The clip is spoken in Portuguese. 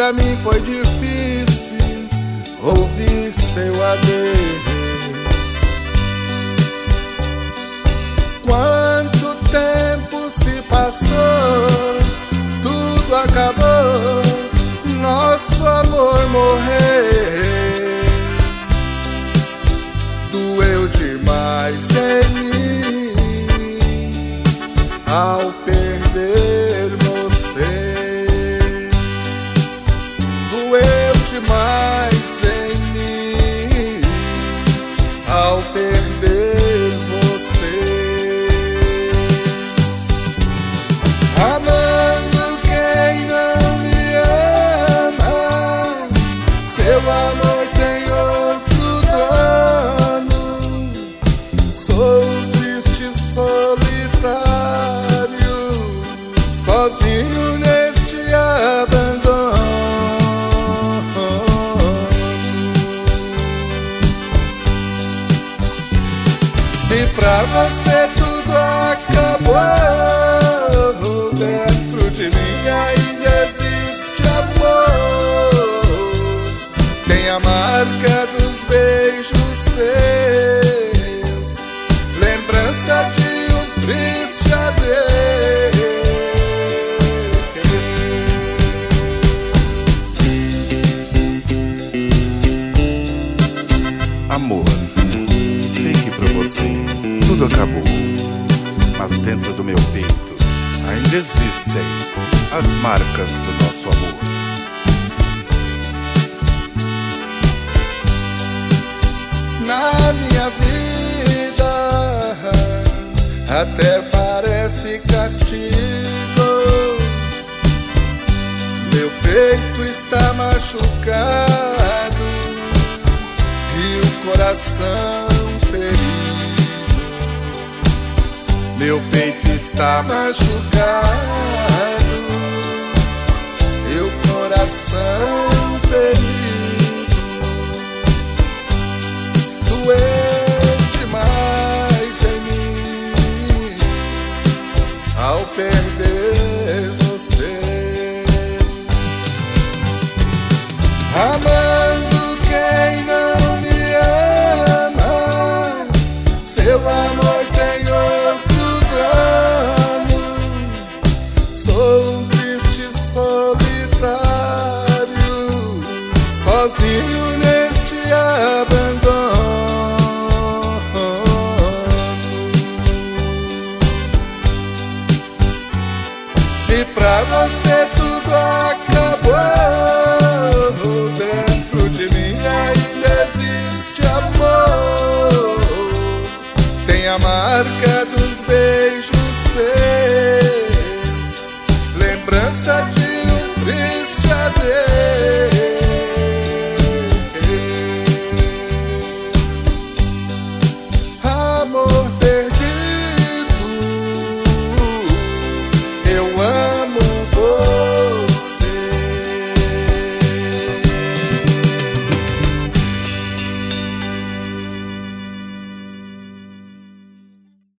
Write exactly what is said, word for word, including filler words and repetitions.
pra mim foi difícil ouvir seu adeus. Quanto tempo se passou, tudo acabou, nosso amor morreu. Doeu demais em mim ao perder você. Doeu demais em mim ao perder você. Amando quem não me ama, seu amor tem outro dono. Sou triste, solitário, sozinho neste abandono. Se pra você tudo acabou, dentro de mim ainda existe amor. Tem a marca dos beijos seus, lembrança de um triste adeus. Amor, sei que pra você tudo acabou, mas dentro do meu peito ainda existem as marcas do nosso amor. Na minha vida até parece castigo, meu peito está machucado e o coração ferido. Meu peito está machucado e o coração ferido. Doeu demais em mim ao perder você. Amando quem não me ama, seu amor tem outro dono. Sou um triste solitário, sozinho neste abandono. Se pra você tudo acabou, dentro de mim ainda existe amor. Tem a marca dos beijos seus, lembrança de